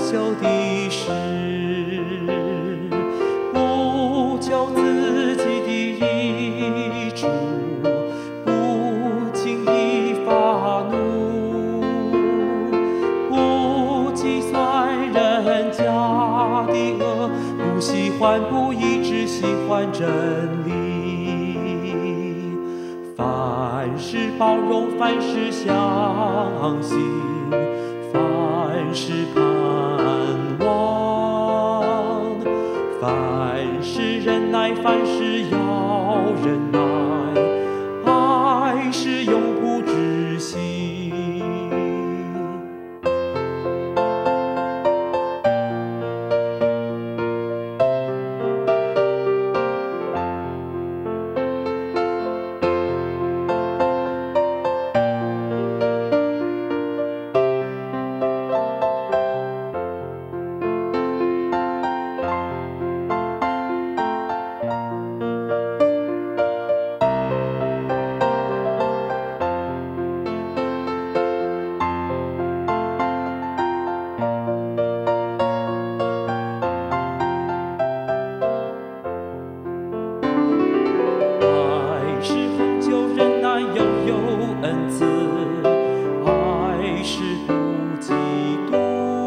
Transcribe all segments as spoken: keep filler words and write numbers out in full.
羞的事，不求自己的益处，不轻易发怒，不计算人家的恶，不喜欢不义，只喜欢真理。凡事包容，凡事相信，凡事盼望，凡事忍耐，凡事要忍耐，爱是永不止息。恩赐，爱是不嫉妒，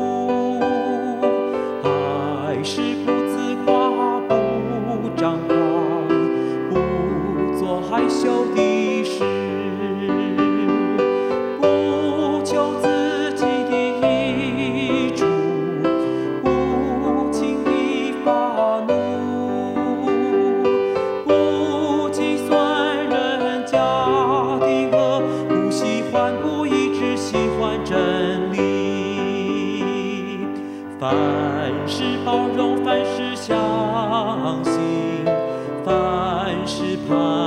爱是不自夸，不张狂，不做害羞的事，不求自己的益处，不轻易发怒，不计算人家的恶，不喜欢不义，只喜欢真理。凡事包容，凡事相信，凡事盼